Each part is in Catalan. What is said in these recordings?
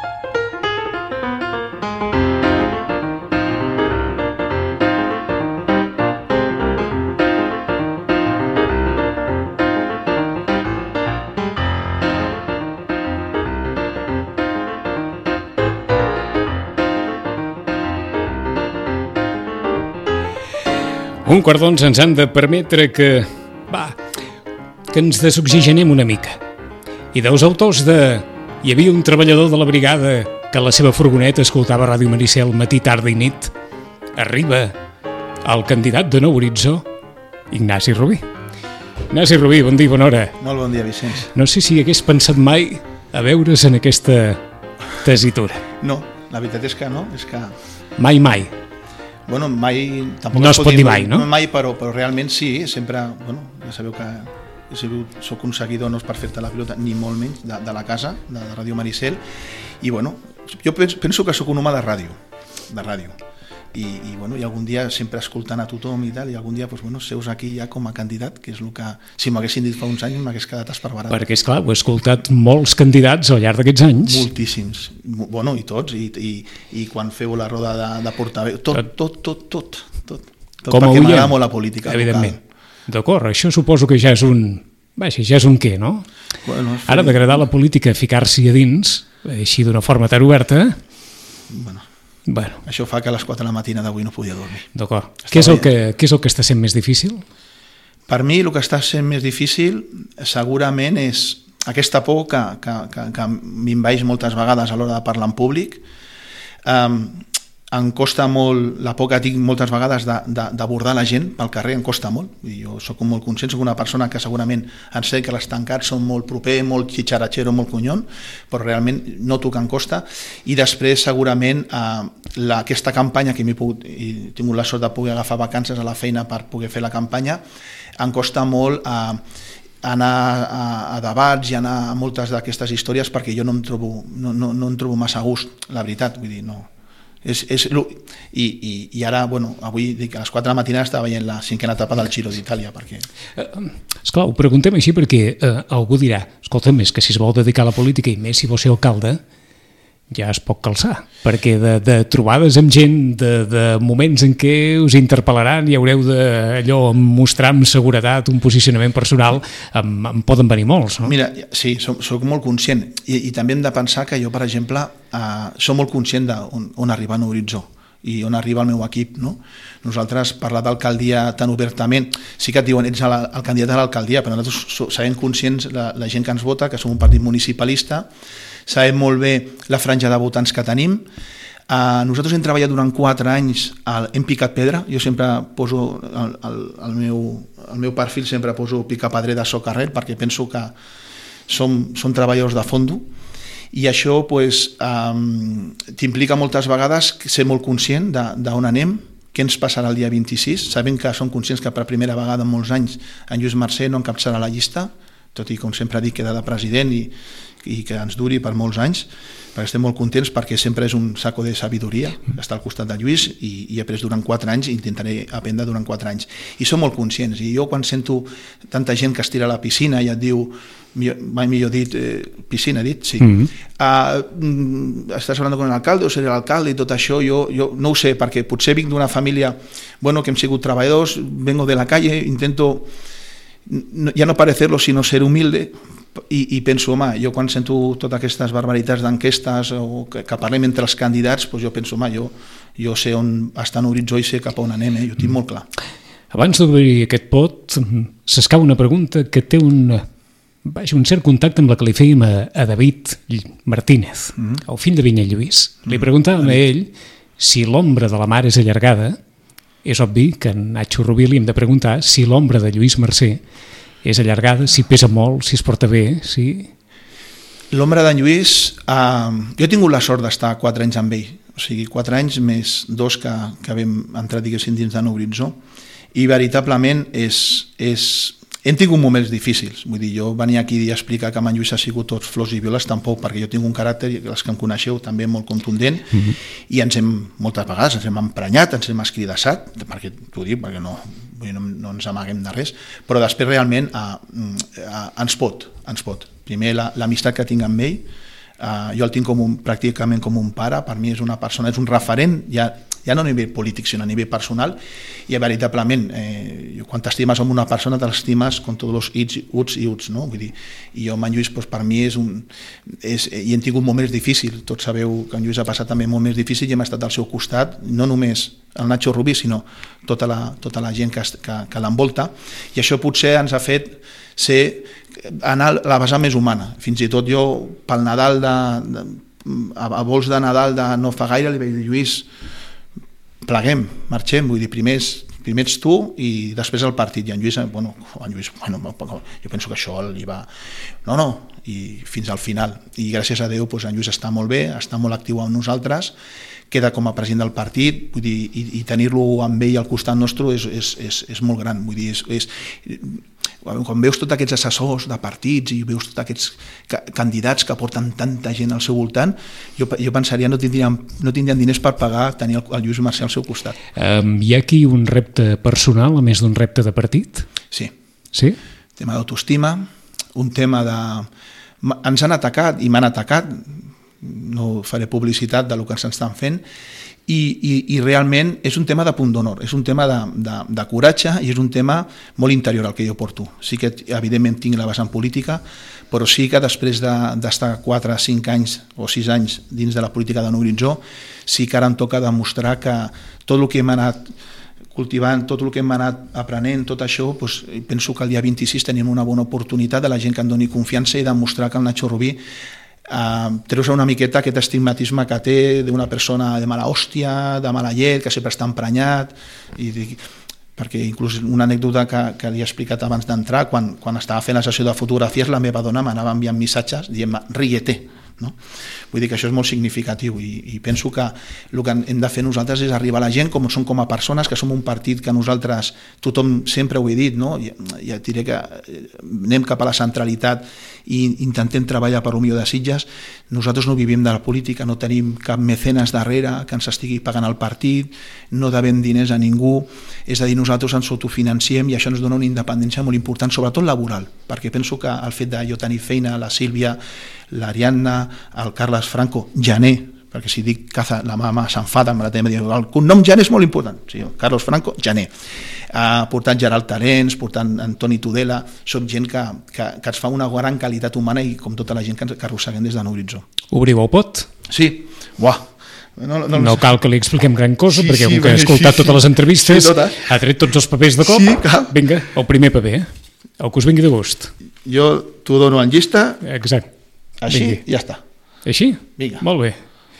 Un quart d'onze ens han de permetre que ens desoxigenem una mica. I dels autors de... Hi havia un treballador de la brigada que a la seva furgoneta escoltava Ràdio Maricel matí, tarda i nit. Arriba el candidat de Nou Horitzó, Ignasi Rubí. Ignasi Rubí, bon dia, bona hora. Molt bon dia, Vicenç. No sé si hagués pensat mai a veure's en aquesta tessitura. No, la veritat és que no, és que... Mai. Bueno, mai... No es pot dir mai, no? Mai, però realment sí, sempre... Bueno, ja sabeu que soc un seguidor, no és per fer-te la pilota, ni molt menys, de la casa, de Ràdio Maricel, i bueno, jo penso que sóc un home de ràdio, i bueno, i algun dia sempre escoltant a tothom i tal, i algun dia, doncs, bueno, seus aquí ja com a candidat, que és el que, si m'haguessin dit fa uns anys, m'hagués quedat esparverat. Perquè, esclar, ho he escoltat molts candidats al llarg d'aquests anys. Moltíssims, bueno, i tots, i quan feu la roda de portaveu, tot, perquè m'agrada molt la política. Evidentment. D'acord, això suposo que ja és un... ja és un què, no? Bueno, ara, d'agradar la política, ficar-s'hi a dins, així d'una forma tan oberta... Bueno, això fa que a les 4 de la matina d'avui no podia dormir. D'acord. Què és el que està sent més difícil? Per mi el que està sent més difícil segurament és aquesta por que m'envaeix moltes vegades a l'hora de parlar en públic. Em costa molt, la por que tinc moltes vegades d'abordar la gent pel carrer, em costa molt. Jo soc molt conscient, soc una persona que segurament en sé que les tancats són molt proper, molt xitxaratxero, molt conyon, però realment noto que em costa. I després segurament aquesta campanya que he tingut la sort de poder agafar vacances a la feina per poder fer la campanya, em costa molt anar a debats i anar a moltes d'aquestes històries perquè jo no em trobo massa a gust, la veritat, vull dir, no. I ara, bueno, avui dic, a les 4 de la matina estava veient la 5a etapa del Giro d'Itàlia, perquè... Esclar, ho preguntem així perquè algú dirà, escolta'm, és que si es vol dedicar a la política i més si vol ser alcalde, ja es pot calçar, perquè de trobades amb gent, de moments en què us interpel·laran i haureu d'allò mostrar amb seguretat un posicionament personal, en poden venir molts, no? Mira, sí, soc molt conscient, i també hem de pensar que jo, per exemple, soc molt conscient d'on arriba Nou Horitzó i on arriba el meu equip, no? Nosaltres, parlar d'alcaldia tan obertament, sí que et diuen ets el candidat a l'alcaldia, però nosaltres sabem conscients, la gent que ens vota, que som un partit municipalista, sabem molt bé la franja de votants que tenim. Nosaltres hem treballat durant 4 anys, hem picat pedra, jo sempre poso el meu perfil, sempre poso picapedrer de socarrer, perquè penso que som treballadors de fondo, i això t'implica moltes vegades ser molt conscient d'on anem, què ens passarà el dia 26, sabem que som conscients que per primera vegada en molts anys en Lluís Mercè no encapçarà la llista, tot i com sempre dic queda de president i que ens duri per molts anys, perquè estem molt contents perquè sempre és un saco de sabidoria estar al costat de Lluís i he après durant 4 anys i intentaré aprendre durant 4 anys. I som molt conscients, i jo quan sento tanta gent que es tira a la piscina i et diu, mai millor dit, piscina, dit, sí. Estàs hablando con el alcalde o seré l'alcalde i tot això, jo no ho sé, perquè potser vinc d'una família, bueno, que hem sigut treballadors, vengo de la calle, intento ja no parecerlo, sino ser humilde, i penso, home, jo quan sento totes aquestes barbaritats d'enquestes o que parlem entre els candidats, jo penso, home, jo sé on està en Horitzó i sé cap a on anem, jo ho tinc molt clar. Abans d'obrir aquest pot, s'escau una pregunta que té un cert contacte amb la que li fèiem a David Martínez, el fill de Vinyet Lluís. Li preguntàvem a ell si l'ombra de la mare és allargada. És obvi que a Nacho Rubí li hem de preguntar si l'ombra de Lluís Mercè és allargada, si pesa molt, si es porta bé, si... L'ombra d'en Lluís, jo he tingut la sort d'estar 4 anys amb ell, o sigui, 4 anys més 2 que vam entrar, diguéssim, dins de Nou Horitzó, i veritablement hem tingut moments difícils, vull dir, jo venia aquí a explicar que amb en Lluís ha sigut tots flors i violes, tampoc, perquè jo tinc un caràcter, els que em coneixeu, també molt contundent, i moltes vegades ens hem emprenyat, ens hem escridassat, perquè t'ho dic, perquè no ens amaguem de res, però després realment ens pot. Primer, l'amistat que tinc amb ell, Jo el tinc pràcticament com un pare, per mi és una persona, és un referent, ja no a nivell polític, sinó a nivell personal, i veritablement, quan t'estimes amb una persona, t'estimes con tots els uts i uts, no? Vull dir, i jo amb en Lluís, per mi i hem tingut moments difícils, tots sabeu que en Lluís ha passat també molt més difícil i hem estat al seu costat, no només el Nacho Rubí, sinó tota la gent que l'envolta, i això potser ens ha fet anar a la vessant més humana. Fins i tot jo, pel Nadal, a vols de Nadal de no fa gaire, li vaig dir, Lluís, pleguem, marxem, vull dir, primer ets tu i després el partit. I en Lluís, jo penso que això li va... No, i fins al final. I gràcies a Déu, en Lluís està molt bé, està molt actiu amb nosaltres, queda com a president del partit, vull dir, i tenir-lo amb ell al costat nostre és molt gran. Vull dir, quan veus tots aquests assessors de partits i veus tots aquests candidats que porten tanta gent al seu voltant, jo pensaria no tindrien diners per pagar tenir el Lluís Macià al seu costat. Hi ha aquí un repte personal, a més d'un repte de partit? Sí. Sí? Tema d'autoestima, un tema de... Ens han atacat i m'han atacat, no faré publicitat del que ens estan fent, i realment és un tema de punt d'honor, és un tema de coratge i és un tema molt interior al que jo porto. Sí que evidentment tinc la vessant política, però sí que després d'estar 4, 5 anys o 6 anys dins de la política de Nou Horitzó, sí que ara em toca demostrar que tot el que hem anat cultivant, tot el que hem anat aprenent, tot això, penso que el dia 26 tenim una bona oportunitat de la gent que em doni confiança i demostrar que el Nacho Rubí treus una miqueta aquest estigmatisme que té d'una persona de mala hòstia, de mala llet, que sempre està emprenyat, perquè inclús una anècdota que li he explicat abans d'entrar, quan estava fent la sessió de fotografies, la meva dona m'anava enviant missatges dient-me ríete, no? Vull dir que això és molt significatiu i penso que el que hem de fer nosaltres és arribar a la gent com som com a persones, que som un partit que nosaltres, tothom sempre ho he dit, no? Ja et diré que anem cap a la centralitat i intentem treballar per el millor de Sitges. Nosaltres no vivim de la política, no tenim cap mecenes darrere que ens estigui pagant el partit, no devem diners a ningú, és a dir, nosaltres ens autofinanciem i això ens dona una independència molt important, sobretot laboral, perquè penso que el fet de jo tenir feina, la Sílvia, l'Ariadna, el Carles Franco, Jané, perquè si dic Caza, la mama s'enfada amb la tema, el cognom Jané és molt important, sí, Carlos Franco, Jané, portant Gerald Tarens, portant Antoni Tudela, som gent que ens fa una gran qualitat humana i com tota la gent que arrosseguem des de Nou Horitzó. Obriu el pot? Sí, buah, no cal que li expliquem gran cosa, perquè com que ha escoltat totes les entrevistes, ha tret tots els papers de cop, vinga, el primer paper, el que us vingui de gust. Jo t'ho dono en llista, exacte. Així, ja està. Així? Vinga. Molt bé.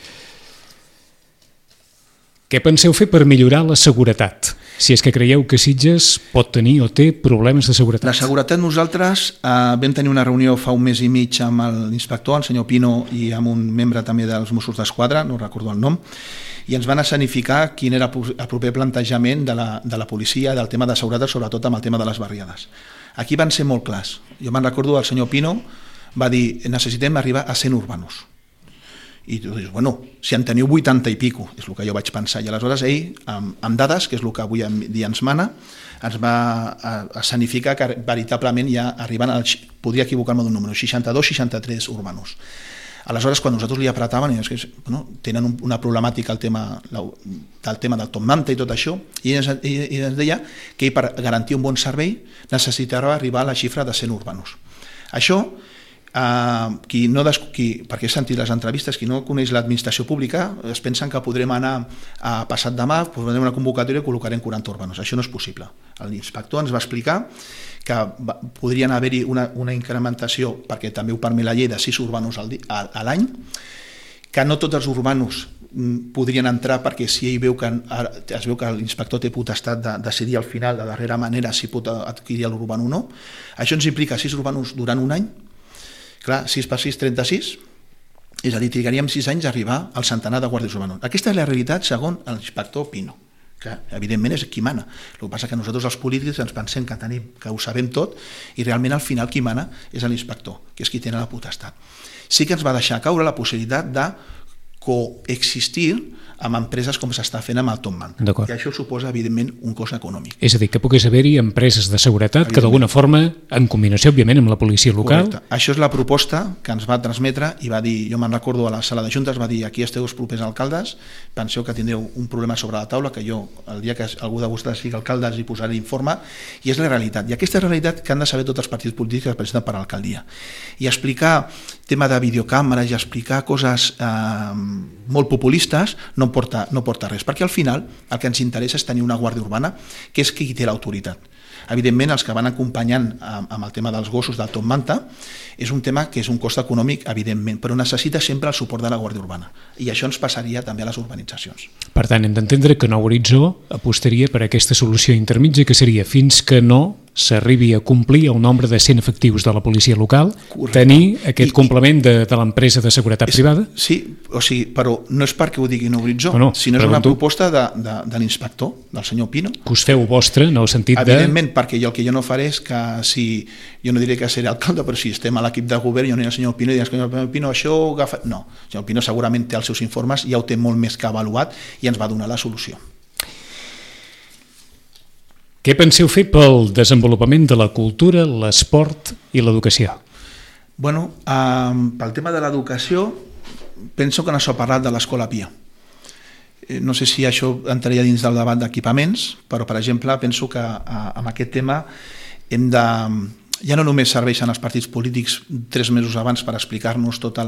Què penseu fer per millorar la seguretat? Si és que creieu que Sitges pot tenir o té problemes de seguretat. La seguretat, nosaltres vam tenir una reunió fa un mes i mig amb l'inspector, el senyor Pino, i amb un membre també dels Mossos d'Esquadra, no recordo el nom, i ens van escenificar quin era el proper plantejament de la policia del tema de seguretat, sobretot amb el tema de les barriades. Aquí van ser molt clars. Jo me'n recordo el senyor Pino va dir, necessitem arribar a 100 urbanos. I tu dius, bueno, si en teniu 80 i pico, és el que jo vaig pensar. I aleshores ell, amb dades, que és el que avui en dia ens mana, ens va escenificar que veritablement ja arriben, podria equivocar-me d'un número, 62-63 urbanos. Aleshores, quan nosaltres li apretàvem, tenen una problemàtica del tema del Tom Manta i tot això, i ens deia que ell, per garantir un bon servei, necessitarà arribar a la xifra de 100 urbanos. Això, perquè he sentit les entrevistes, qui no coneix l'administració pública es pensen que podrem anar a passat demà, podrem una convocatòria i col·locarem 40 urbanos. Això no és possible. L'inspector ens va explicar que podrien haver-hi una incrementació, perquè també ho permet la llei, de 6 urbanos a l'any, que no tots els urbanos podrien entrar, perquè si ell es veu que l'inspector té potestat de decidir al final, de darrera manera, si pot adquirir l'urbano o no. Això ens implica 6 urbanos durant un any. Clar, 6 per 6, 36, és a dir, trigaríem 6 anys a arribar al centenar de guàrdies urbanos. Aquesta és la realitat segons l'inspector Pino, que evidentment és qui mana. El que passa que nosaltres els polítics ens pensem que ho sabem tot i realment al final qui mana és l'inspector, que és qui té la potestat. Sí que ens va deixar caure la possibilitat de coexistir amb empreses com s'està fent amb el Top Manta. I això suposa, evidentment, un cost econòmic. És a dir, que pogués haver-hi empreses de seguretat que d'alguna forma, en combinació, òbviament, amb la policia local... Correcte. Això és la proposta que ens va transmetre i va dir, jo me'n recordo a la sala de juntes, va dir, aquí esteu els propers alcaldes, penseu que tindreu un problema sobre la taula, que jo, el dia que algú de vosaltres sigui alcalde, hi posaré informe, i és la realitat. I aquesta és la realitat que han de saber tots els partits polítics que es presenten per a l'alcaldia. I explicar tema de videocàmeres i explicar coses molt populistes no porta res, perquè al final el que ens interessa és tenir una guàrdia urbana que és qui té l'autoritat. Evidentment, els que van acompanyant amb el tema dels gossos del Top Manta és un tema que és un cost econòmic, evidentment, però necessita sempre el suport de la Guàrdia Urbana. I això ens passaria també a les urbanitzacions. Per tant, hem d'entendre que Nou Horitzó apostaria per aquesta solució intermitja, que seria fins que no s'arribi a complir el nombre de 100 efectius de la policia local, correcte, tenir aquest complement de l'empresa de seguretat privada? Sí, o sigui, però no és perquè ho digui Nou Horitzó, sinó és una proposta de l'inspector, del senyor Pino. Que us feu vostre, en el sentit evidentment, perquè el que jo no faré és que si, jo no diré que seré alcalde, però si estem a l'equip de govern, jo aniré al senyor Pino i diré, senyor Pino, això ho agafa... No, el senyor Pino segurament té els seus informes, ja ho té molt més que avaluat i ens va donar la solució. Què penseu fer pel desenvolupament de la cultura, l'esport i l'educació? Bueno, pel tema de l'educació, penso que no s'ha parlat de l'Escola Pia. No sé si això entraria dins del debat d'equipaments, però, per exemple, penso que amb aquest tema hem de... Ja no només serveixen els partits polítics 3 mesos abans per explicar-nos tota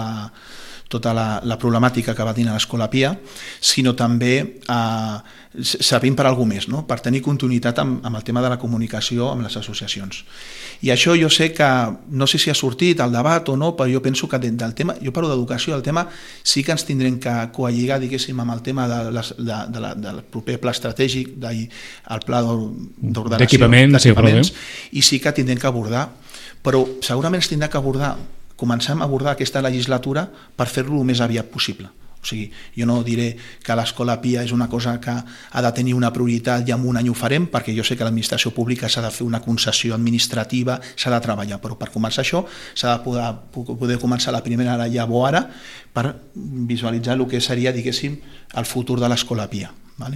la problemàtica que va tenir l'Escola Pia, sinó també servim per alguna més, no? Per tenir continuïtat amb el tema de la comunicació amb les associacions. I això jo sé que, no sé si ha sortit al debat o no, però jo penso que del tema, jo parlo d'educació, el tema sí que ens tindrem que coalligar, diguéssim, amb el tema del proper pla estratègic, el pla d'ordenació d'equipaments, i sí que tindrem que abordar, però segurament es tindrà que comencem a abordar aquesta legislatura per fer-lo el més aviat possible. O sigui, jo no diré que l'Escola Pia és una cosa que ha de tenir una prioritat i en un any ho farem, perquè jo sé que l'administració pública s'ha de fer una concessió administrativa, s'ha de treballar, però per començar això s'ha de poder començar la primera llavor ara per visualitzar el que seria, diguéssim, el futur de l'Escola Pia.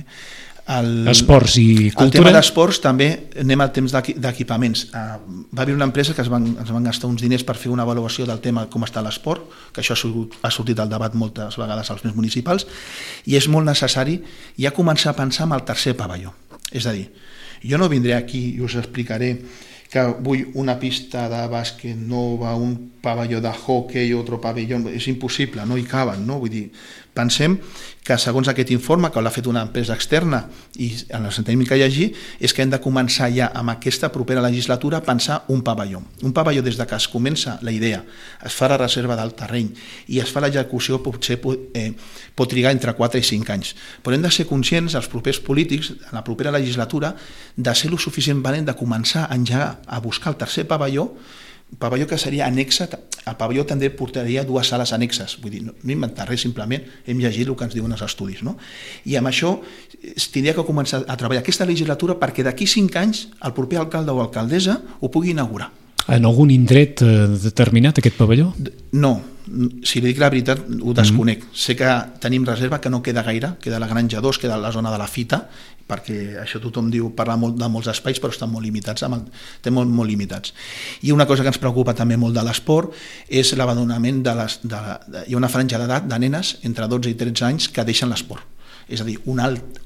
Esports i cultura. El tema d'esports també anem al temps d'equipaments. Va haver una empresa que ens van gastar uns diners per fer una avaluació del tema com està l'esport, que això ha sortit al debat moltes vegades als més municipals, i és molt necessari ja començar a pensar en el tercer pavelló. És a dir, jo no vindré aquí i us explicaré que vull una pista de bàsquet nova, un pavelló de hockey, otro pavelló, és impossible, no hi caben, no? Vull dir, pensem que segons aquest informe, que l'ha fet una empresa externa i en el sentit que llegir, és que hem de començar ja amb aquesta propera legislatura a pensar un pavelló. Un pavelló des que es comença la idea, es fa la reserva del terreny i es fa l'execució, potser pot trigar entre 4 i 5 anys. Però hem de ser conscients, els propers polítics, en la propera legislatura, de ser lo suficient valent de començar a engegar a buscar el tercer pavelló que seria annexa. El pavelló també portaria 2 sales annexes, vull dir, no inventar res, simplement hem llegit el que ens diuen els estudis, no? I amb això es tindria que començar a treballar aquesta legislatura perquè d'aquí 5 anys el proper alcalde o alcaldessa ho pugui inaugurar. En algun indret determinat aquest pavelló? No, si li dic la veritat ho desconec. Sé que tenim reserva, que no queda gaire, queda la Granja 2, queda la zona de la Fita, perquè això tothom diu parlar de molts espais, però estan molt limitats, estem molt limitats. I una cosa que ens preocupa també molt de l'esport és l'abandonament hi ha una franja d'edat de nenes entre 12 i 13 anys que deixen l'esport. És a dir, un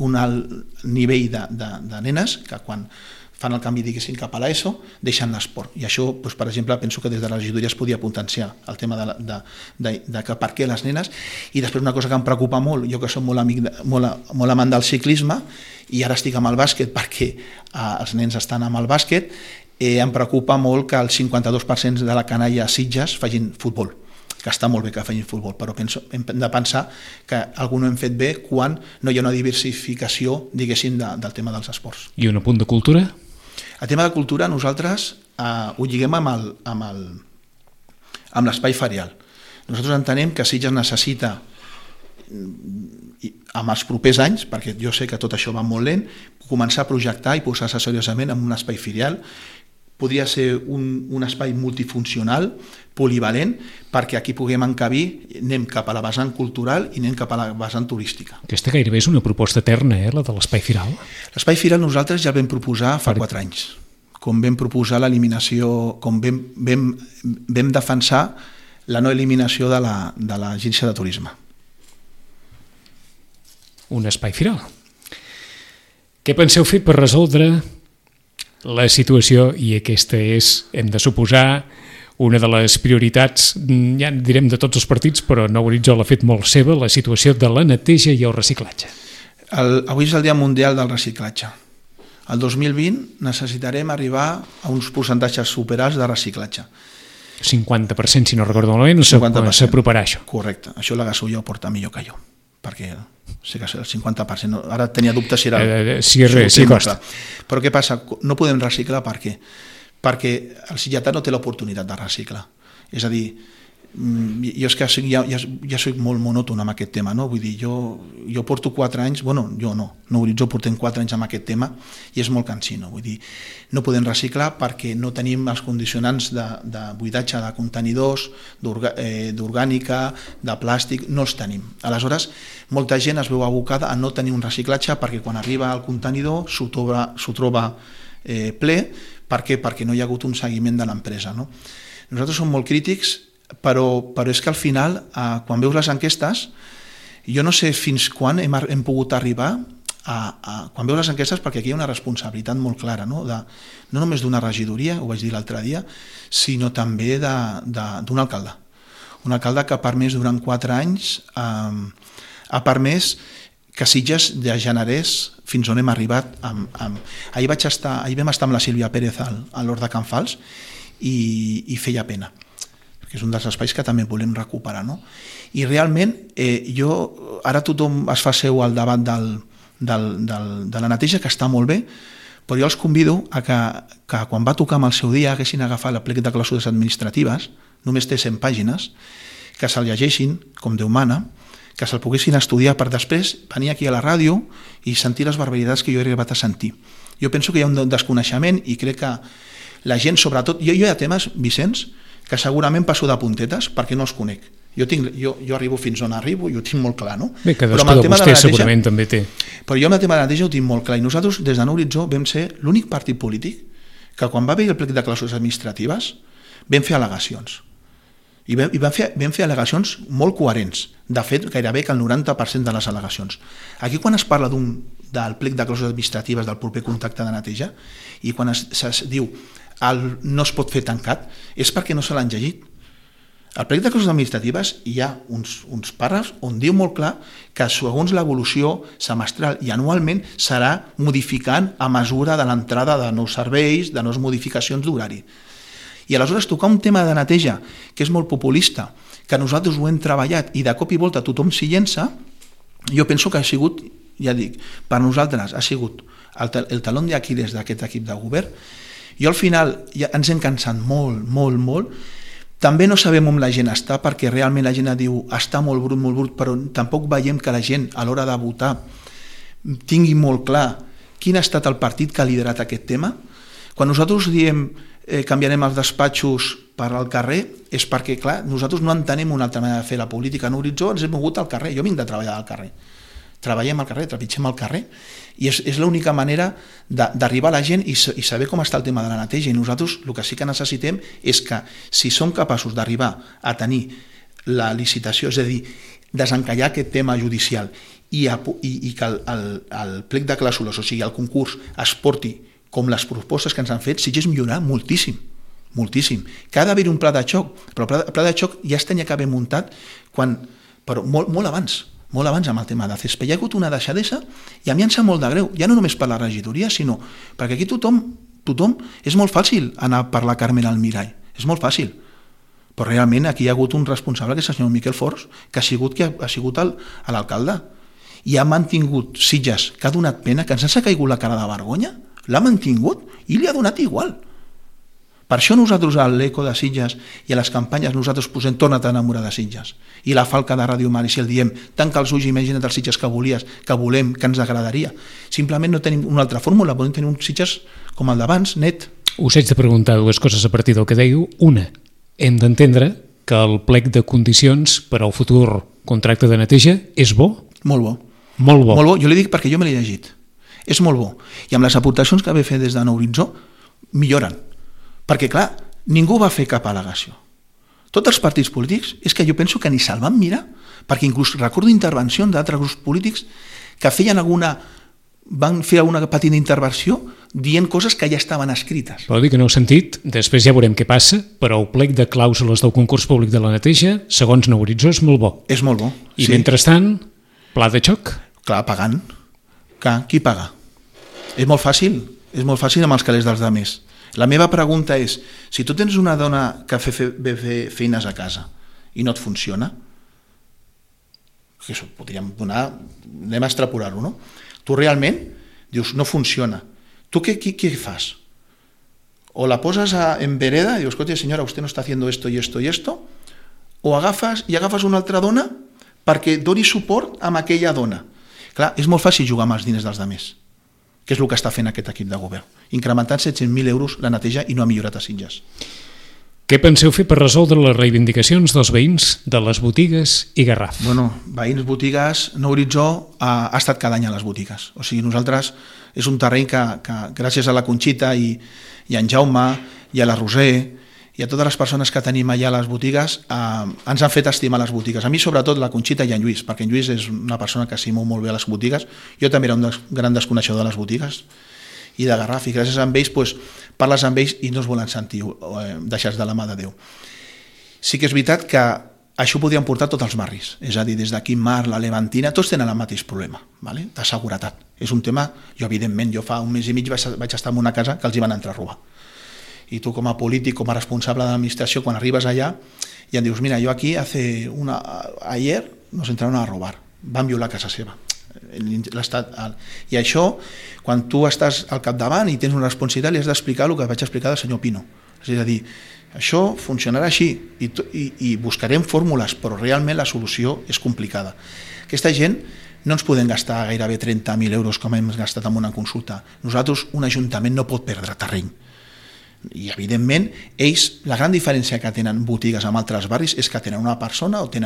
alt nivell de nenes que quan fan el canvi, diguéssim, cap a l'ESO, deixen l'esport. I això, per exemple, penso que des de la regidoria es podia potenciar el tema de per què les nenes. I després una cosa que em preocupa molt, jo que soc molt amant del ciclisme, i ara estic amb el bàsquet perquè els nens estan amb el bàsquet, em preocupa molt que el 52% de la canalla a Sitges facin futbol, que està molt bé que facin futbol, però hem de pensar que alguna hem fet bé quan no hi ha una diversificació, diguéssim, del tema dels esports. I un apunt de cultura? El tema de cultura nosaltres ho lliguem amb l'espai ferial. Nosaltres entenem que Sitges necessita, amb els propers anys, perquè jo sé que tot això va molt lent, començar a projectar i posar-se seriosament en un espai ferial podria ser un espai multifuncional, polivalent, perquè aquí puguem encabir, anem cap a la vessant cultural i anem cap a la vessant turística. Aquesta gairebé és una proposta eterna, la de l'Espai Firal. L'Espai Firal nosaltres ja el vam proposar fa 4 anys, com vam proposar l'eliminació, com vam defensar la no eliminació de l'agència de turisme. Un espai firal. Què penseu fer per resoldre la situació, i aquesta és, hem de suposar, una de les prioritats, ja direm de tots els partits, però Nou Horitzó l'ha fet molt seva, la situació de la neteja i el reciclatge. Avui és el Dia Mundial del Reciclatge. El 2020 necessitarem arribar a uns percentatges superats de reciclatge. 50%, si no recordo malament, s'aproparà això. Correcte. Això la Gasolla ho porta millor que jo, perquè sé que el 50%, ara tenia dubtes si era... Sí costa. Però què passa? No podem reciclar per què? Perquè el sitgetà no té l'oportunitat de reciclar. És a dir, jo és que ja soc molt monòton amb aquest tema, no? Vull dir, jo porto 4 anys, bueno, jo no, Nou Horitzó portem 4 anys amb aquest tema i és molt cansino. Vull dir, no podem reciclar perquè no tenim els condicionants de buidatge de contenidors, d'orgànica, de plàstic, no els tenim. Aleshores, molta gent es veu abocada a no tenir un reciclatge perquè quan arriba al contenidor s'ho troba ple. Per què? Perquè no hi ha hagut un seguiment de l'empresa, no? Nosaltres som molt crítics, però és que al final, quan veus les enquestes, jo no sé fins quan hem pogut arribar quan veus les enquestes, perquè aquí hi ha una responsabilitat molt clara, no només d'una regidoria, ho vaig dir l'altre dia, sinó també d'un alcalde. Un alcalde que ha permès durant 4 anys, ha permès que Sitges degenerés fins on hem arribat. Ahir vam estar amb la Sílvia Pérez a l'Hort de Can Fals i feia pena, perquè és un dels espais que també volem recuperar, no? I realment, ara tothom es fa seu al debat de la neteja, que està molt bé, però jo els convido a que quan va tocar amb el seu dia haguessin agafat el plec de clàusules administratives, només té 100 pàgines, que se'l llegeixin com Déu mana, que se'l poguessin estudiar per després venir aquí a la ràdio i sentir les barbaritats que jo he arribat a sentir. Jo penso que hi ha un desconeixement i crec que la gent, sobretot... Jo hi ha temes, Vicenç, que segurament passo de puntetes perquè no els conec. Jo arribo fins on arribo i ho tinc molt clar, no? Bé, cadascú de vostè segurament també té. Però jo amb el tema de la neteja ho tinc molt clar. I nosaltres, des de Nou Horitzó, vam ser l'únic partit polític que quan va haver el plec de clàusules administratives vam fer al·legacions. I vam fer al·legacions molt coherents. De fet, gairebé que el 90% de les al·legacions. Aquí quan es parla del plec de clàusules administratives del proper contracte de neteja i quan es diu no es pot fer tancat, és perquè no se l'han llegit. Al plec de clàusules administratives hi ha uns pàrrafs on diu molt clar que segons l'evolució semestral i anualment serà modificant a mesura de l'entrada de nous serveis, de noves modificacions d'horari. I aleshores tocar un tema de neteja que és molt populista, que nosaltres ho hem treballat i de cop i volta tothom s'hi llença, jo penso que ha sigut, ja dic, per nosaltres ha sigut el taló d'Aquil·les d'aquest equip de govern. I al final ja ens hem cansat molt, molt, molt. També no sabem on la gent està, perquè realment la gent diu està molt brut, però tampoc veiem que la gent a l'hora de votar tingui molt clar quin ha estat el partit que ha liderat aquest tema. Quan nosaltres diem canviarem els despatxos per al carrer, és perquè, clar, nosaltres no entenem una altra manera de fer la política. En Horitzó ens hem mogut al carrer, jo vinc de treballar al carrer. Treballem al carrer, trepitgem al carrer, i és l'única manera d'arribar a la gent i saber com està el tema de la neteja. I nosaltres el que sí que necessitem és que, si som capaços d'arribar a tenir la licitació, és a dir, desencallar aquest tema judicial i que el plec de clàusules, o sigui, el concurs, es porti com les propostes que ens han fet, Sitges millorarà moltíssim, moltíssim. Que ha d'haver un pla de xoc, però el pla de xoc ja es tenia que haver muntat però molt abans amb el tema de CESPE. Hi ha hagut una deixadesa i a mi em sap molt de greu, ja no només per la regidoria, sinó perquè aquí tothom, és molt fàcil anar per la Carmen Almirall, és molt fàcil, però realment aquí hi ha hagut un responsable, que és el senyor Miquel Forns, que ha sigut l'alcalde, i ha mantingut Sitges, que ha donat pena, que ens ha caigut la cara de vergonya, l'ha mantingut i li ha donat igual. Per això nosaltres a l'Eco de Sitges i a les campanyes nosaltres posem torna't a enamorar de Sitges. I la falca de Ràdio Mariciel diem tanca els ulls i imagina't els Sitges que volies, que volem, que ens agradaria. Simplement no tenim una altra fórmula, podem tenir un Sitges com el d'abans, net. Us haig de preguntar dues coses a partir del que dèieu. Una, hem d'entendre que el plec de condicions per al futur contracte de neteja és bo? Molt bo. Molt bo. Molt bo, jo li dic perquè jo me l'he llegit. És molt bo. I amb les aportacions que ve fer des de Nou Horitzó, milloren. Perquè, clar, ningú va fer cap al·legació. Tots els partits polítics, és que jo penso que ni se'l van mirar, perquè inclús recordo intervencions d'altres grups polítics que van fer alguna petita intervenció dient coses que ja estaven escrites. Vol dir que no heu sentit, després ja veurem què passa, però el plec de clàusules del concurs públic de la neteja, segons Nou Horitzó, és molt bo. És molt bo, I mentrestant, pla de xoc? Clar, pagant. Qui paga? És molt fàcil amb els calés dels altres. La meva pregunta és, si tu tens una dona que ve fer feines a casa i no et funciona, que això podríem donar, anem a extrapolar-ho, no? Tu realment dius, no funciona. Tu què fas? O la poses en vereda i dius, escolta, senyora, usted no está haciendo esto y esto y esto, o agafes una altra dona perquè doni suport a aquella dona. Clar, és molt fàcil jugar amb els diners dels altres, que és el que està fent aquest equip de govern, incrementant 700.000 euros la neteja i no ha millorat a Sitges. Què penseu fer per resoldre les reivindicacions dels veïns de les botigues i Garraf? Bueno, veïns, botigues, Nou Horitzó ha estat cada any a les botigues. O sigui, nosaltres és un terreny que gràcies a la Conxita i a en Jaume i a la Roser i a totes les persones que tenim allà a les botigues ens han fet estimar les botigues. A mi sobretot la Conxita i en Lluís, perquè en Lluís és una persona que s'hi mou molt bé a les botigues. Jo també era un gran desconeixedor de les botigues i de Garraf, i gràcies a ells parles amb ells i no es volen sentir deixats de la mà de Déu. Sí que és veritat que això ho podien portar tots els barris, és a dir, des d'aquí Mar, la Levantina, tots tenen el mateix problema, de seguretat. És un tema, evidentment, jo fa un mes i mig vaig estar en una casa que els hi van entrar a robar. I tu com a polític, com a responsable de l'administració, quan arribes allà i em dius, mira, jo aquí ayer nos entraron a robar, van violar casa seva. I això, quan tu estàs al capdavant i tens una responsabilitat, li has d'explicar el que vaig explicar del senyor Pino. És a dir, això funcionarà així i buscarem fórmules, però realment la solució és complicada. Aquesta gent no ens podem gastar gairebé 30.000 euros com hem gastat en una consulta. Nosaltres, un ajuntament no pot perdre terreny. I evidentment, ells, la gran diferència que tenen botigues amb altres barris és que tenen una persona o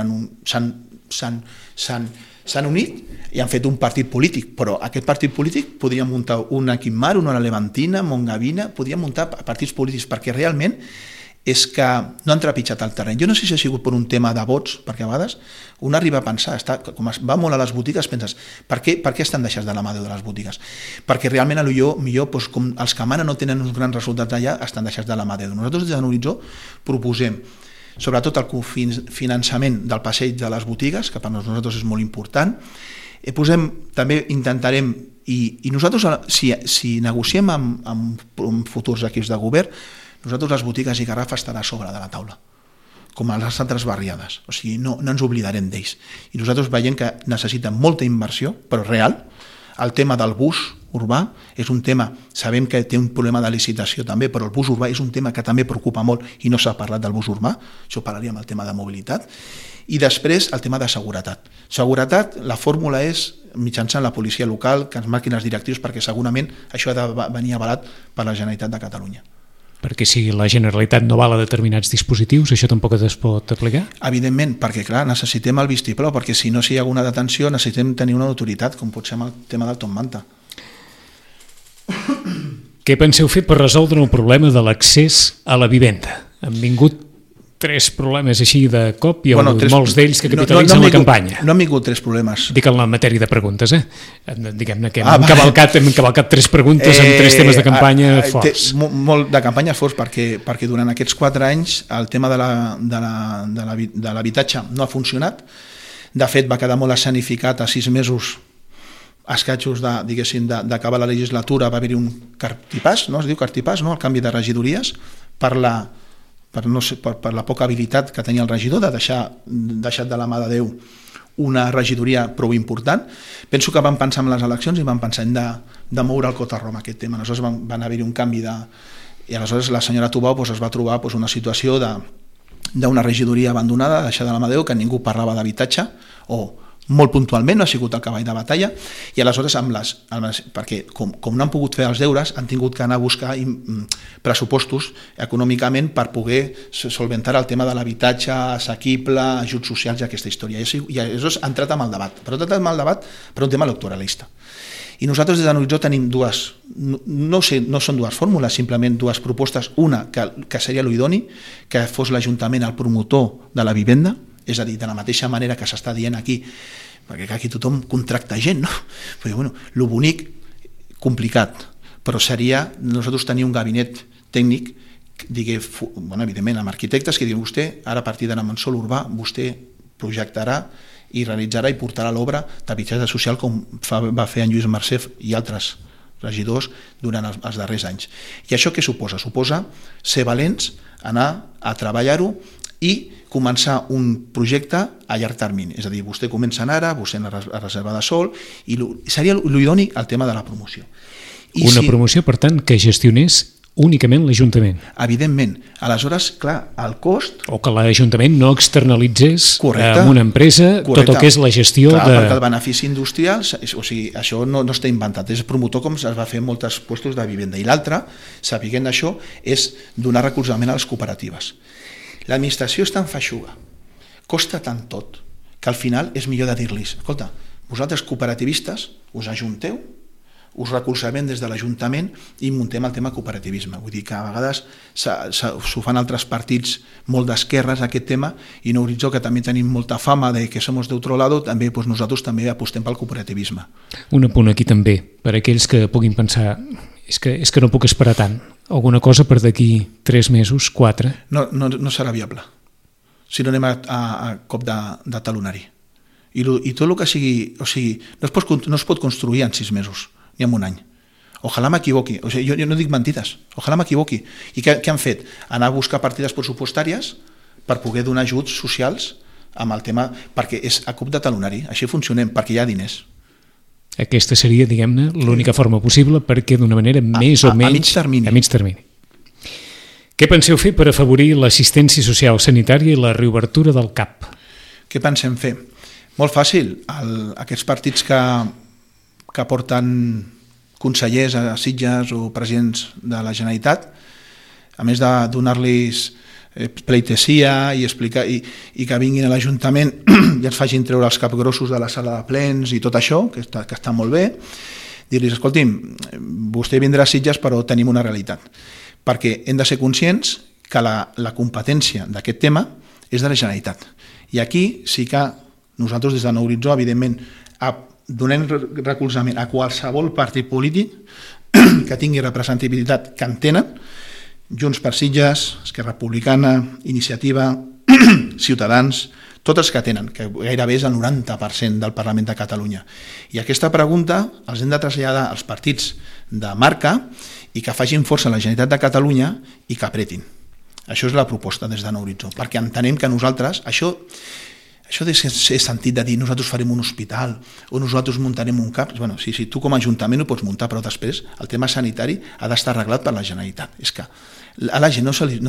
s'han unit i han fet un partit polític, però aquest partit polític podria muntar una Quimar, una Levantina, Montgavina, podrien muntar partits polítics, perquè realment és que no han trepitjat el terreny. Jo no sé si ha sigut per un tema de vots, perquè a vegades un arriba a pensar, com va molt a les botigues, penses, per què estan deixats de la mà de les botigues? Perquè realment millor com els que manen no tenen uns grans resultats allà, estan deixats de la mà de Déu. Nosaltres des de Nou Horitzó proposem sobretot el finançament del passeig de les botigues, que per nosaltres és molt important. També intentarem, i nosaltres si negociem amb futurs equips de govern, nosaltres les botigues i Garraf estarà a sobre de la taula, com a les altres barriades. O sigui, no ens oblidarem d'ells. I nosaltres veiem que necessiten molta inversió, però real. El tema del bus urbà és un tema, sabem que té un problema de licitació també, però el bus urbà és un tema que també preocupa molt i no s'ha parlat del bus urbà, això parlaríem del tema de mobilitat. I després el tema de seguretat. Seguretat, la fórmula és mitjançant la policia local, que ens marquin els directius, perquè segurament això ha de venir avalat per la Generalitat de Catalunya. Perquè si la Generalitat no val a determinats dispositius, això tampoc es pot aplicar? Evidentment, perquè clar, necessitem el vistiplau, perquè si no hi ha alguna detenció necessitem tenir una autoritat, com pot ser amb el tema del Tom Manta. Què penseu fer per resoldre el problema de l'accés a la vivenda? Han vingut 3 problemes així de cop i molts d'ells que capitalitzen la campanya. No han vingut 3 problemes. Dic en la matèria de preguntes, Diguem-ne que hem cavalcat 3 preguntes amb 3 temes de campanya forts. Molt de campanya forts, perquè durant aquests 4 anys el tema de l'habitatge no ha funcionat. De fet, va quedar molt escenificat a 6 mesos escatxos d'acabar la legislatura, va haver-hi un cartipàs, no? Es diu cartipàs, no? El canvi de regidories per la poca habilitat que tenia el regidor de deixar de la mà de Déu una regidoria prou important. Penso que van pensar en les eleccions i van pensar de moure el cotarro amb aquest tema. Aleshores van haver-hi un canvi i aleshores la senyora Tubau es va trobar una situació d'una regidoria abandonada, deixada de la mà de Déu, que ningú parlava d'habitatge o molt puntualment, no ha sigut el cavall de batalla, i aleshores perquè com no han pogut fer els deures, han tingut que anar a buscar pressupostos econòmicament per poder solventar el tema de l'habitatge assequible, ajuts socials i aquesta història. I aleshores ha entrat amb el debat, però ha entrat amb el debat per un tema electoralista. I nosaltres des de Horitzó tenim dues, no són dues fórmules, simplement dues propostes. Una, que seria l'idoni, que fos l'Ajuntament el promotor de la vivenda, és a dir, de la mateixa manera que s'està dient aquí, perquè aquí tothom contracta gent, no? Però bueno, lo bonic, complicat, però seria nosaltres tenir un gabinet tècnic, evidentment amb arquitectes, que diuen vostè, ara a partir d'ara amb sòl urbà, vostè projectarà i realitzarà i portarà l'obra d'habitatge social com va fer en Lluís Mercè i altres regidors durant els darrers anys. I això què suposa? Suposa ser valents, anar a treballar-ho i començar un projecte a llarg termini. És a dir, vostè comença ara, vostè a reserva de sol, i seria l'idoni el tema de la promoció. Una promoció, per tant, que gestionés únicament l'Ajuntament. Evidentment. Aleshores, clar, el cost... O que l'Ajuntament no externalitzés amb una empresa tot el que és la gestió de... Perquè el benefici industrial, o sigui, això no està inventat, és promotor com es va fer en molts puestos de vivenda. I l'altre, sapiguent d'això, és donar recolzament a les cooperatives. L'administració és tan feixuga, costa tant tot, que al final és millor de dir-los, escolta, vosaltres cooperativistes us ajunteu, us recolzament des de l'Ajuntament i muntem el tema cooperativisme. Vull dir que a vegades s'ho fan altres partits molt d'esquerres aquest tema i no Horitzó, que també tenim molta fama de que som de otro lado, també nosaltres també apostem pel cooperativisme. Un apunt aquí també, per aquells que puguin pensar és que no puc esperar tant. Alguna cosa per d'aquí 3 mesos, 4? No serà viable. Si no anem a cop de talonari. I tot el que sigui... O sigui, no es pot construir en 6 mesos, ni en un any. Ojalà m'equivoqui. O sigui, jo no dic mentides. Ojalà m'equivoqui. I què han fet? Anar a buscar partides pressupostàries per poder donar ajuts socials amb el tema... Perquè és a cop de talonari. Així funcionem, perquè hi ha diners. Aquesta seria, diguem-ne, l'única forma possible perquè d'una manera més o menys... A mig termini. Què penseu fer per afavorir l'assistència social sanitària i la reobertura del CAP? Què pensem fer? Molt fàcil. Aquests partits que porten consellers a Sitges o presidents de la Generalitat, a més de donar-los pleitesia i explicar i que vinguin a l'Ajuntament i ens facin treure els capgrossos de la sala de plens i tot això, que està molt bé, dir-los, escolti'm, vostè vindrà a Sitges però tenim una realitat, perquè hem de ser conscients que la competència d'aquest tema és de la Generalitat. I aquí sí que nosaltres des de Nou Horitzó, evidentment, donem recolzament a qualsevol partit polític que tingui representativitat, que en tenen, Junts per Sitges, Esquerra Republicana, Iniciativa, Ciutadans, tots els que tenen, que gairebé és el 90% del Parlament de Catalunya. I aquesta pregunta els hem de traslladar als partits de marca i que facin força a la Generalitat de Catalunya i que apretin. Això és la proposta des de Nou Horitzó, perquè entenem que nosaltres, això de ser sentit de dir nosaltres farem un hospital o nosaltres muntarem un CAP, bueno, sí, tu com a Ajuntament ho pots muntar, però després el tema sanitari ha d'estar arreglat per la Generalitat. És que a la gent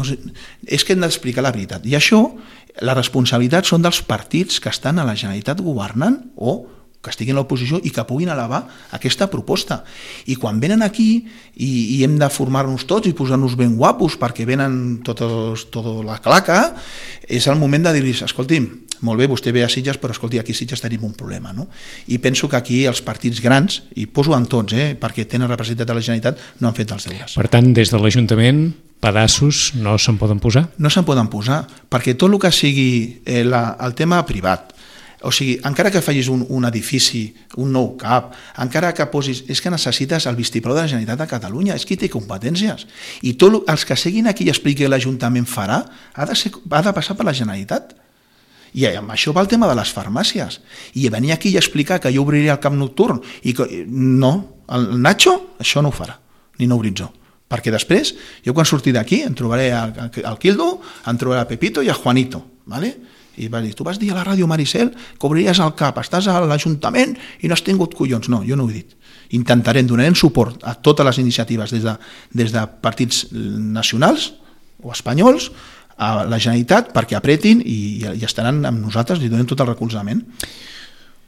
és que hem d'explicar la veritat. I això, la responsabilitat són dels partits que estan a la Generalitat governant o que estiguin a l'oposició i que puguin elevar aquesta proposta. I quan venen aquí i hem de formar-nos tots i posar-nos ben guapos perquè venen tota la claca, és el moment de dir-los, escolti'm, molt bé, vostè ve a Sitges, però escolti, aquí a Sitges tenim un problema, no? I penso que aquí els partits grans, i poso en tots, perquè tenen representativitat de la Generalitat, no han fet els deures. Per tant, des de l'Ajuntament, pedaços no se'n poden posar? No se'n poden posar, perquè tot el que sigui el tema privat, o sigui, encara que facis un edifici, un nou CAP, encara que posis... És que necessites el vistiplau de la Generalitat de Catalunya, és qui té competències. I tots els que seguin aquí i expliqui que l'Ajuntament farà, ha de passar per la Generalitat. I amb això va el tema de les farmàcies. I venir aquí i explicar que jo obriria el camp nocturn i que... No, el Nacho això no ho farà, ni Nou Horitzó. Perquè després, jo quan surti d'aquí em trobaré el Quildo, em trobaré a Pepito i a Juanito, ¿vale? I va dir, tu vas dir a la ràdio, Maricel, que obriries el CAP, estàs a l'Ajuntament i no has tingut collons. No, jo no ho he dit. Donarem suport a totes les iniciatives des de partits nacionals o espanyols a la Generalitat perquè apretin i estaran amb nosaltres i donem tot el recolzament.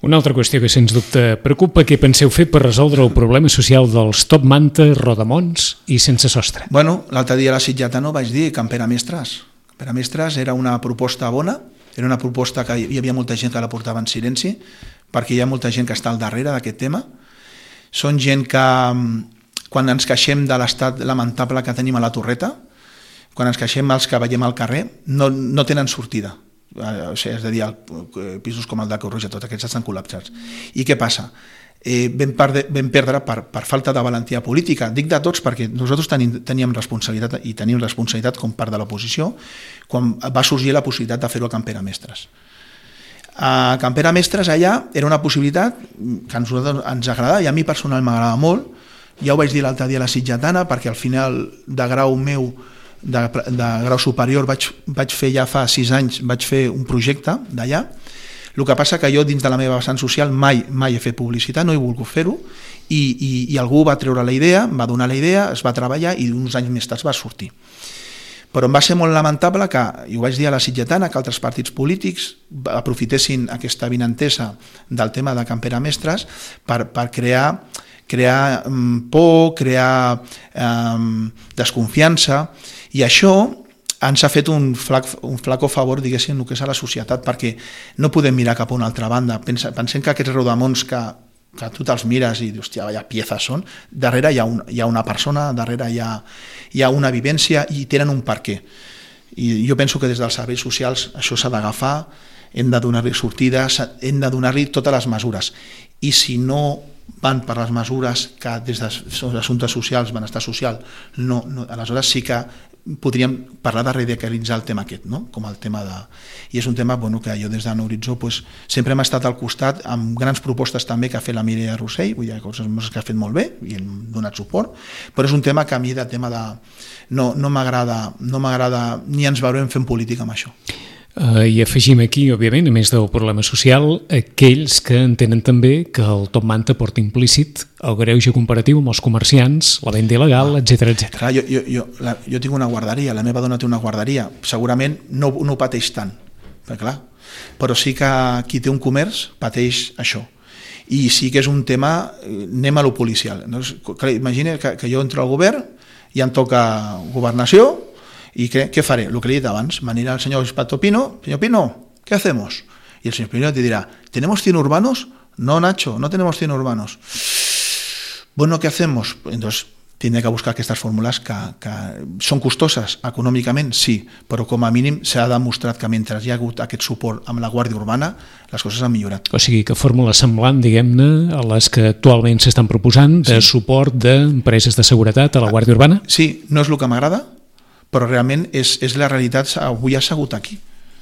Una altra qüestió que sens dubte preocupa, què penseu fer per resoldre el problema social dels top manta, rodamons i sense sostre? Bueno, l'altre dia a la Sitgetana vaig dir Campera Mestres. Campera Mestres era una proposta bona, era una proposta que hi havia molta gent que la portava en silenci, perquè hi ha molta gent que està al darrere d'aquest tema. Són gent que, quan ens queixem de l'estat lamentable que tenim a la Torreta, quan ens queixem els que veiem al carrer, no tenen sortida. O sigui, és a dir, pisos com el de Creu Roja, tots aquests estan col·lapsats. I què passa? Vam perdre per falta de valentia política. Dic de tots perquè nosaltres teníem responsabilitat i tenim responsabilitat com part de l'oposició quan va sorgir la possibilitat de fer-ho a Campera Mestres. A Campera Mestres allà era una possibilitat que a nosaltres ens agrada i a mi personal m'agrada molt. Ja ho vaig dir l'altre dia a la Sitgetana perquè al final de grau meu de grau superior vaig fer ja fa 6 anys, vaig fer un projecte d'allà. El que passa que jo dins de la meva vessant social mai he fet publicitat, no he volgut fer-ho i algú va treure la idea, va donar la idea, es va treballar i uns anys més tard va sortir. Però em va ser molt lamentable que, i ho vaig dir a la Sitgetana, que altres partits polítics aprofitessin aquesta avinentesa del tema de Campera Mestres per crear por, crear desconfiança, i això ens ha fet un flaco favor, diguéssim, el que és a la societat, perquè no podem mirar cap a una altra banda. Pensem que aquests rodamons que tu te'ls mires i dius, hòstia, vaya piezas són, darrere hi ha una persona, darrere hi ha una vivència i tenen un per què. I jo penso que des dels serveis socials això s'ha d'agafar, hem de donar-li sortides, hem de donar-li totes les mesures. I si no van per les mesures que des dels assumptes socials, benestar social, aleshores sí que podríem parlar de radicalitzar el tema aquest, no? Com el tema de... I és un tema que jo des de Nou Horitzó sempre hem estat al costat amb grans propostes també que ha fet la Mireia Rossell, hi ha coses que ha fet molt bé i hem donat suport, però és un tema que a mi no m'agrada ni ens veurem fent política amb això. I afegim aquí, òbviament, a més del problema social, aquells que entenen també que el top manta porta implícit el greuge comparatiu amb els comerciants, la venda il·legal, etc. Clar, jo tinc una guarderia, la meva dona té una guarderia, segurament no ho pateix tant, però sí que qui té un comerç pateix això. I sí que és un tema, anem a lo policial. Imagina que jo entro al govern i em toca governació. ¿Y qué faré? Lo que le he dicho antes, manera al señor Pato Pino, señor Pino, ¿qué hacemos? Y el señor Pino te dirá, ¿tenemos 100 urbanos? No, Nacho, no tenemos 100 urbanos. Bueno, ¿qué hacemos? Entonces, tiene que buscar aquestes fórmules que són costoses econòmicament, sí, però com a mínim s'ha demostrat que mentre hi ha hagut aquest suport amb la Guàrdia Urbana, les coses han millorat. O sigui que fórmules semblants, diguem-ne, a les que actualment s'estan proposant de suport d'empreses de seguretat a la Guàrdia Urbana? Sí, no és el que m'agrada, però realment és la realitat, avui ha sigut aquí.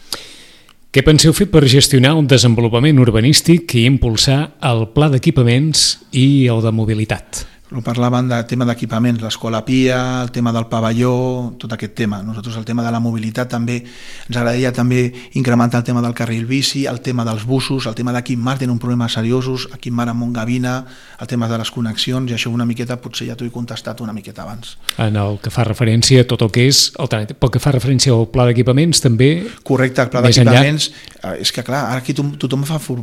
Què penseu fer per gestionar el desenvolupament urbanístic i impulsar el pla d'equipaments i el de mobilitat? Parlaven del tema d'equipaments, l'escola Pia, el tema del pavelló, tot aquest tema. Nosaltres el tema de la mobilitat també, ens agradaria també incrementar el tema del carril bici, el tema dels busos, el tema de Quim Mar, tenen un problema seriosos, a Quim Mar a Montgavina, el tema de les connexions, i això una miqueta potser ja t'ho he contestat una miqueta abans. En el que fa referència a tot el que és alternatiu, pel que fa referència al pla d'equipaments també... Correcte, el pla d'equipaments, és que clar, ara aquí tothom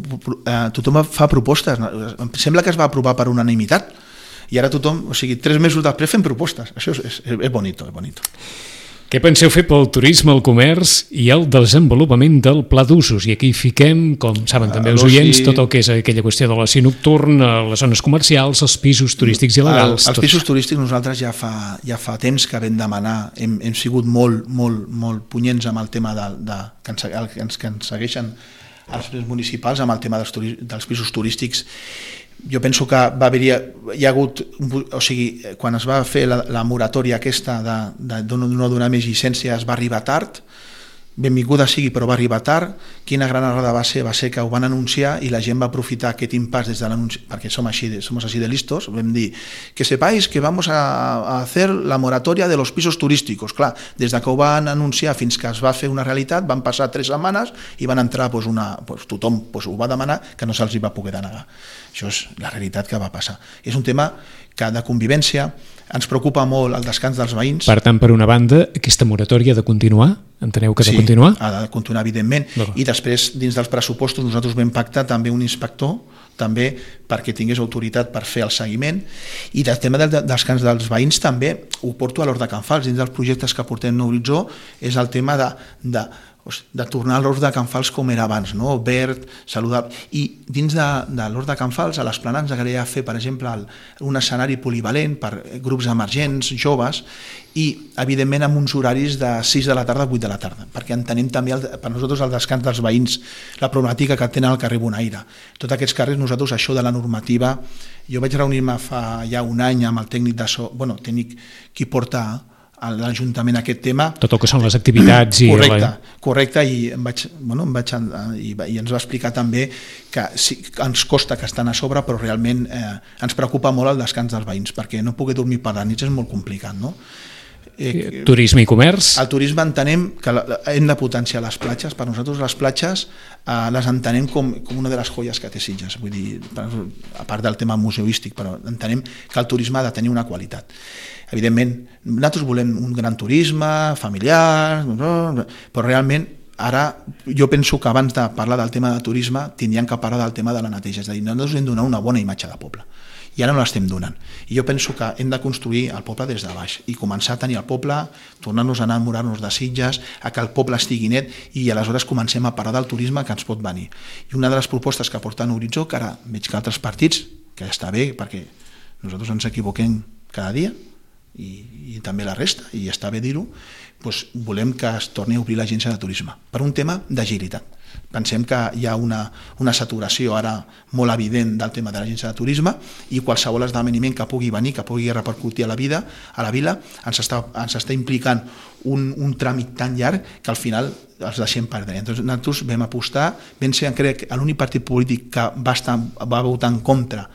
fa propostes, sembla que es va aprovar per unanimitat, i ara tothom, 3 mesos després fem propostes. Això és bonito, és bonito. Què penseu fer pel turisme, el comerç i el desenvolupament del pla d'usos? I aquí fiquem, com saben també els oients, tot el que és aquella qüestió de l'oci nocturn, les zones comercials, els pisos turístics il·legals... Els pisos turístics nosaltres ja fa temps que vam demanar, hem sigut molt punyents amb el tema que ens segueixen els municipals, amb el tema dels pisos turístics. Jo penso que hi ha hagut, o sigui, quan es va fer la moratòria aquesta de no donar més llicència, es va arribar tard, benvinguda sigui, però va arribar tard. Quina gran errada va ser que ho van anunciar i la gent va aprofitar aquest impàs des de l'anunci, perquè som així de listos, vam dir que sepáis que vamos a hacer la moratoria de los pisos turísticos. Clar, des de que ho van anunciar fins que es va fer una realitat van passar 3 setmanes i van entrar, tothom ho va demanar, que no se'ls va poder denegar. Això és la realitat que va passar. És un tema que de convivència ens preocupa molt el descans dels veïns. Per tant, per una banda, aquesta moratòria ha de continuar? enteneu que ha de continuar? Sí, ha de continuar, evidentment. I després, dins dels pressupostos, nosaltres vam pactar també un inspector també perquè tingués autoritat per fer el seguiment, i el tema dels cants dels veïns també ho porto a l'Hort de Can Fals. Dins dels projectes que portem a Horitzó és el tema de tornar a l'Hort de Can Fals com era abans, no? Verd, saludable. I dins de l'Hort de Can Fals, a l'Esplanada, ens agradaria fer, per exemple, un escenari polivalent per grups emergents, joves, i evidentment amb uns horaris de 6 de la tarda a 8 de la tarda, perquè entenem també per nosaltres el descans dels veïns, la problemàtica que tenen al carrer Bonaire. Tots aquests carrers, nosaltres això de la normativa, jo vaig reunir-me fa ja un any amb el tècnic tècnic qui porta a l'Ajuntament aquest tema. Tot el que són les activitats i... Correcte, i ens va explicar també que sí, ens costa que estan a sobre, però realment ens preocupa molt el descans dels veïns, perquè no poder dormir per la nit és molt complicat, no? Turisme i comerç. El turisme entenem que hem de potenciar les platges. Per nosaltres les platges les entenem com una de les joies que té Sitges, vull dir, a part del tema museístic, però entenem que el turisme ha de tenir una qualitat. Evidentment, nosaltres volem un gran turisme familiar, però realment ara jo penso que abans de parlar del tema de turisme tindríem que parlar del tema de la neteja, és a dir, nosaltres hem de donar una bona imatge de poble. I ara no l'estem donant. I jo penso que hem de construir el poble des de baix i començar a tenir el poble, tornar-nos a enamorar-nos de Sitges, a que el poble estigui net, i aleshores comencem a parlar del turisme que ens pot venir. I una de les propostes que porta en Horitzó, que ara veig que altres partits, que ja està bé, perquè nosaltres ens equivoquem cada dia, i també la resta, i està bé dir-ho, doncs volem que es torni a obrir l'agència de turisme, per un tema d'agilitat. Pensem que hi ha una saturació ara molt evident del tema de l'agència de turisme, i qualsevol esdeveniment que pugui venir, que pugui repercutir a la vila, ens està implicant un tràmit tan llarg que al final els deixem perdre. Llavors nosaltres vam apostar, vam ser, crec, l'únic partit polític que va votar en contra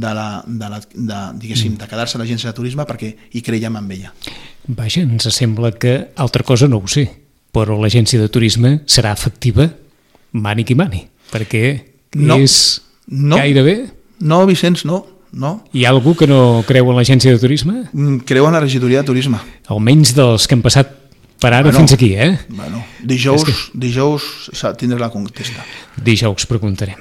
de quedar-se a l'agència de turisme, perquè hi creiem en ella. Vaja, ens sembla que altra cosa no ho sé, però l'agència de turisme serà efectiva mani qui mani, perquè és gairebé... No, Vicenç, no. Hi ha algú que no creu en l'agència de turisme? Creu en la regidoria de turisme. Almenys dels que han passat per ara fins aquí, eh? Bueno, dijous tindré la contesta. Dijous preguntarem.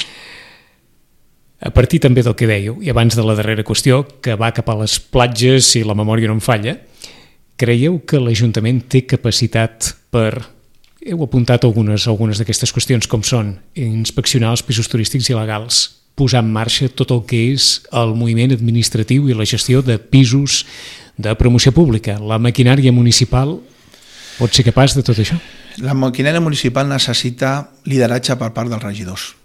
A partir també del que dèieu, i abans de la darrera qüestió, que va cap a les platges, si la memòria no em falla, creieu que l'Ajuntament té capacitat per... Heu apuntat algunes d'aquestes qüestions, com són inspeccionar els pisos turístics il·legals, posar en marxa tot el que és el moviment administratiu i la gestió de pisos de promoció pública. La maquinària municipal pot ser capaç de tot això? La maquinària municipal necessita lideratge per part dels regidors.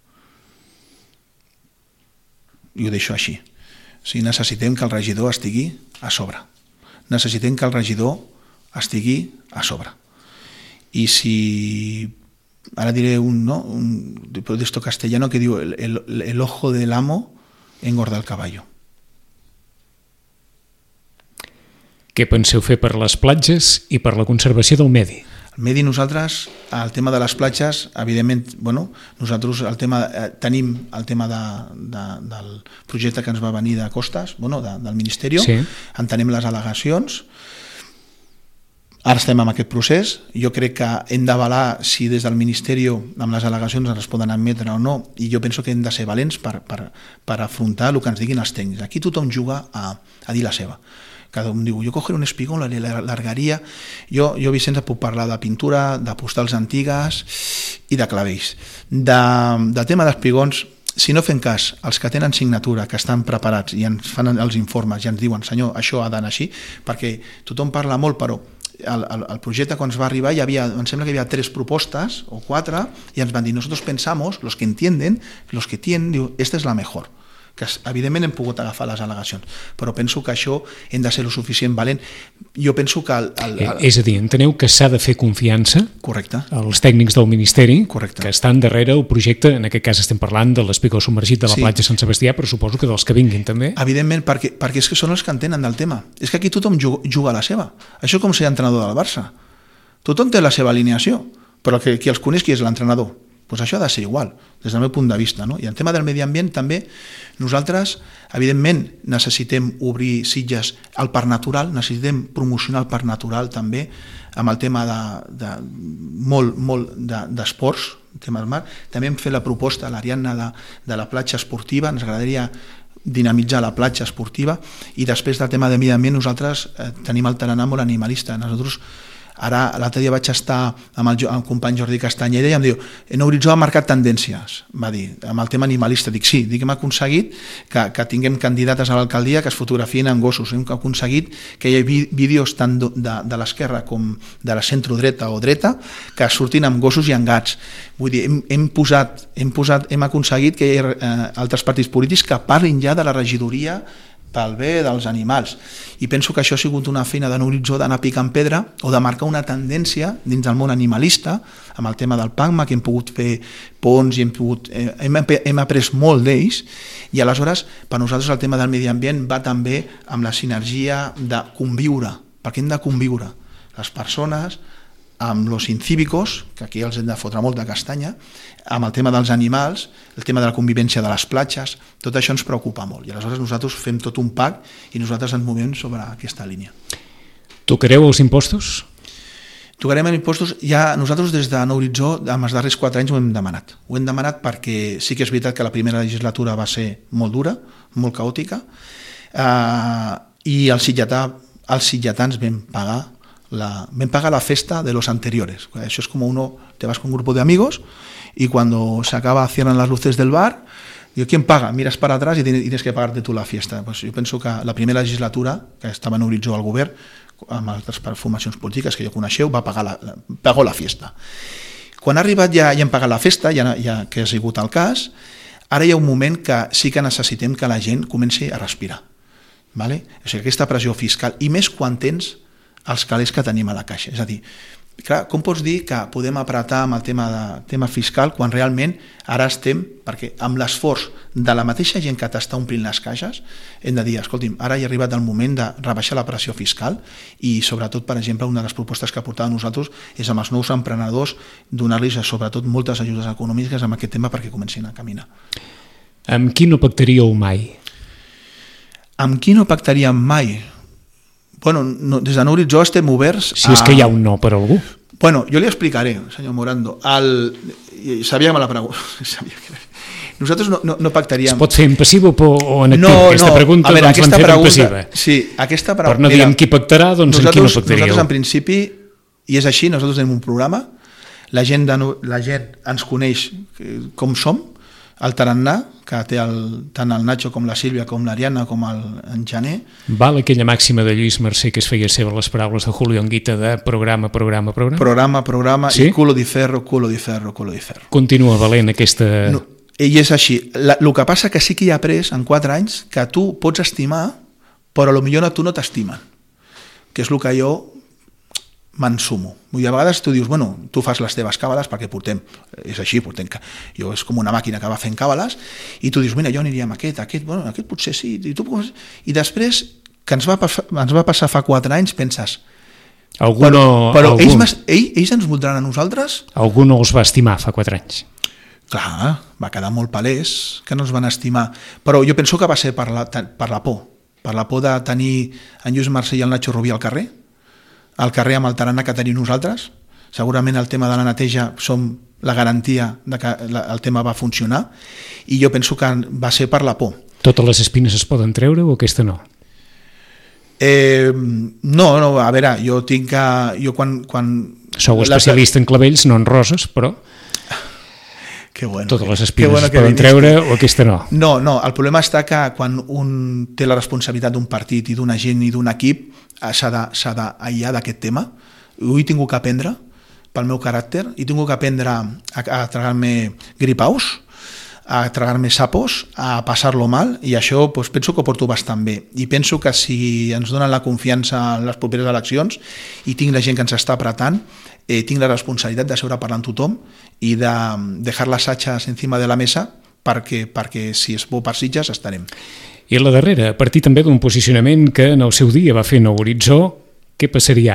I ho deixo així. O sigui, necessitem que el regidor estigui a sobre. Necessitem que el regidor estigui a sobre. I si... Ara diré un texto castellano que diu el ojo del amo engorda el caballo. Què penseu fer per les platges i per la conservació del medi? El medi, nosaltres, el tema de les platges, evidentment, nosaltres tenim el tema del projecte que ens va venir de Costes, del Ministeri, entenem les al·legacions. Ara estem en aquest procés. Jo crec que hem d'avalar si des del Ministeri amb les al·legacions ens poden admetre o no, i jo penso que hem de ser valents per afrontar el que ens diguin els tècnics. Aquí tothom juga a dir la seva. Cada un diu, jo cogeré un espigón, l'allargaria. Jo, Vicenç, puc parlar de pintura, de postals antigues i de clavells. De tema d'espigons, si no fem cas, els que tenen signatura, que estan preparats i ens fan els informes i ens diuen, senyor, això ha d'anar així, perquè tothom parla molt, però el projecte quan ens va arribar em sembla que hi havia 3 propostes o 4 i ens van dir, nosotros pensamos, los que entienden, los que tienen, diu, esta es la mejor. Que evidentment hem pogut agafar les al·legacions, però penso que això hem de ser lo suficient valent. Jo penso que... És a dir, enteneu que s'ha de fer confiança als tècnics del Ministeri que estan darrere el projecte, en aquest cas estem parlant de l'espigó submergit de la platja Sant Sebastià, però suposo que dels que vinguin també. Evidentment, perquè és que són els que entenen del tema. És que aquí tothom juga a la seva. Això com ser entrenador del Barça. Tothom té la seva alineació, però qui els coneix qui és l'entrenador? Doncs això ha de ser igual, des del meu punt de vista. No? I en tema del medi ambient també nosaltres, evidentment, necessitem obrir Sitges al parc natural, necessitem promocionar el parc natural també amb el tema molt d'esports, el tema del mar. També hem fet la proposta a l'Ariadna de la platja esportiva, ens agradaria dinamitzar la platja esportiva, i després del tema de medi ambient nosaltres tenim el tarannà molt animalista. Nosaltres ara, l'altre dia vaig estar amb el company Jordi Castanyeda i em diu, en Horitzó ha marcat tendències, va dir, amb el tema animalista. Dic, sí, hem aconseguit que tinguem candidates a l'alcaldia que es fotografien amb gossos, hem aconseguit que hi hagi vídeos tant de l'esquerra com de la centrodreta o dreta que surtin amb gossos i amb gats. Vull dir, hem aconseguit que hi hagi altres partits polítics que parlin ja de la regidoria pel bé dels animals, i penso que això ha sigut una feina de Horitzó d'anar picant pedra o de marcar una tendència dins del món animalista amb el tema del PACMA, que hem pogut fer ponts i hem après molt d'ells, i aleshores per nosaltres el tema del medi ambient va també amb la sinergia de conviure, perquè hem de conviure les persones amb los incívicos, que aquí els hem de fotre molt de castanya, amb el tema dels animals, el tema de la convivència de les platges, tot això ens preocupa molt, i aleshores nosaltres fem tot un pack i nosaltres ens movem sobre aquesta línia. Tocareu els impostos? Tocarem els impostos, ja nosaltres des de Horitzó en els darrers 4 anys ho hem demanat. Ho hem demanat perquè sí que és veritat que la primera legislatura va ser molt dura, molt caòtica, i els sitgetans vam pagar la festa de los anteriores. Eso es como te vas con un grupo de amigos y cuando se acaba cierran las luces del bar, digo, ¿quién paga? Miras para atrás y tienes que pagarte tú la fiesta. Pues yo penso que la primera legislatura, que estava en Horitzó al govern, amb altres formacions polítiques que jo coneixeu, pagó la fiesta. Quan ha arribat ja hem pagat la festa, ja que ha sigut el cas, ara hi ha un moment que sí que necessitem que la gent comenci a respirar. Vale? O sigui, aquesta pressió fiscal, i més quan tens els calés que tenim a la caixa. És a dir, clar, com pots dir que podem apretar amb el tema fiscal quan realment ara estem, perquè amb l'esforç de la mateixa gent que t'està omplint les caixes, hem de dir, escolti'm, ara hi ha arribat el moment de rebaixar la pressió fiscal i sobretot, per exemple, una de les propostes que portàvem nosaltres és amb els nous emprenedors donar-los sobretot moltes ajudes econòmiques amb aquest tema perquè comencin a caminar. Amb qui no pactaríeu mai? Amb qui no pactaríem mai? Bueno, des de Horitzó estem oberts si és que hi ha un no per algú. Bueno, jo li explicaré, senyor Morando. Sabia que me la pregunta. Nosaltres no pactaríem... Es pot fer en passiu o en actiu? Aquesta pregunta doncs l'han fet en passiva. Sí, aquesta pregunta... Per no dir amb qui pactarà, doncs amb qui no pactaríeu. Nosaltres, en principi, i és així, nosaltres tenim un programa, la gent ens coneix com som, el tarannà, que té tant el Nacho com la Sílvia, com l'Ariadna, com en Jané. Val aquella màxima de Lluís Mercè que es feia seva les paraules de Julio Anguita de programa. Programa, sí? I culo di ferro. Continua valent aquesta... No, i és així. El que passa que sí que hi ha après en 4 anys que tu pots estimar, però potser tu no t'estimen, que és el que jo m'ensumo. I a vegades tu dius, bueno, tu fas les teves càbales perquè és així, jo és com una màquina que va fent càbales, i tu dius, mira, jo aniria amb aquest potser sí, i després que ens va passar fa 4 anys, penses, però ells ens voldran a nosaltres? Algú no els va estimar fa 4 anys. Clar, va quedar molt palès que no ens van estimar, però jo penso que va ser per la por de tenir en Lluís Mercè i el Nacho Rubí al carrer amb el tarannà que tenim nosaltres. Segurament el tema de la neteja som la garantia de que el tema va funcionar, i jo penso que va ser per la por. Totes les espines es poden treure o aquesta no? No, a veure, jo tinc que... Sou especialista en clavells, no en roses, però... Totes les espines es poden treure o aquesta no? No, el problema està que quan un té la responsabilitat d'un partit i d'una gent i d'un equip s'ha d'aïllar d'aquest tema. Ho he tingut que aprendre pel meu caràcter, he tingut que aprendre a tragar-me gripaus, a tragar-me sapos, a passar-lo mal, i això penso que ho porto bastant bé, i penso que si ens donen la confiança en les properes eleccions i tinc la gent que ens està apretant, tinc la responsabilitat de seure parlant amb tothom i de deixar les atxes encima de la mesa perquè si és bo per Sitges estarem. I la darrera, a partir també d'un posicionament que en el seu dia va fer Nou Horitzó, què passaria ara?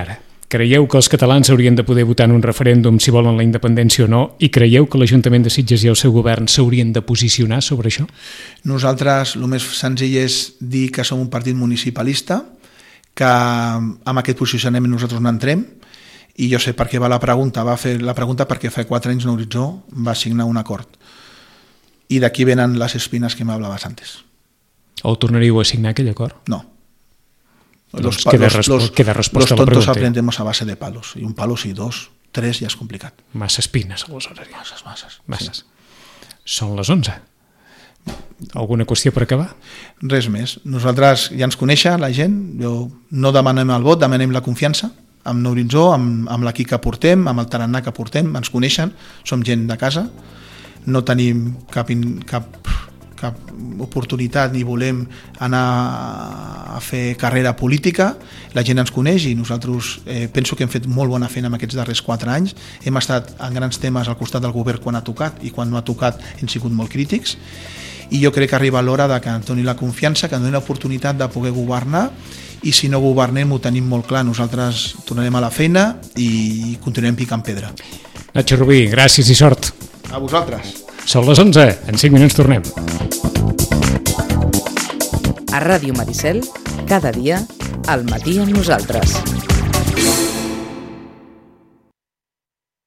Creieu que els catalans haurien de poder votar en un referèndum si volen la independència o no? I creieu que l'Ajuntament de Sitges i el seu govern s'haurien de posicionar sobre això? Nosaltres el més senzill és dir que som un partit municipalista, que amb aquest posicionament nosaltres no entrem, i jo sé per què va la pregunta. Va fer la pregunta perquè fa 4 anys Horitzó va signar un acord. I d'aquí venen les espines que m'hablaves antes. O tornaríeu a signar aquell acord? No. Doncs queda resposta a la pregunta. Los tontos aprendemos a base de palos. I un palo sí, 2, 3 ja és complicat. Massa espines, aleshores. Masses. Sí. Són les 11. Alguna qüestió per acabar? Res més. Nosaltres ja ens coneixen, la gent. No demanem el vot, demanem la confiança. Amb Horitzó, amb l'equip que portem, amb el tarannà que portem, ens coneixen, som gent de casa. No tenim cap oportunitat ni volem anar a fer carrera política. La gent ens coneix i nosaltres penso que hem fet molt bona feina en aquests darrers 4 anys. Hem estat en grans temes al costat del govern quan ha tocat i quan no ha tocat hem sigut molt crítics, i jo crec que arriba l'hora de que ens doni la confiança, que ens doni l'oportunitat de poder governar, i si no governem ho tenim molt clar, nosaltres tornarem a la feina i continuarem picant pedra. Nacho Rubí, gràcies i sort. A vosaltres. Són les 11, en 5 minuts tornem. A Ràdio Maricel, cada dia, al matí amb nosaltres.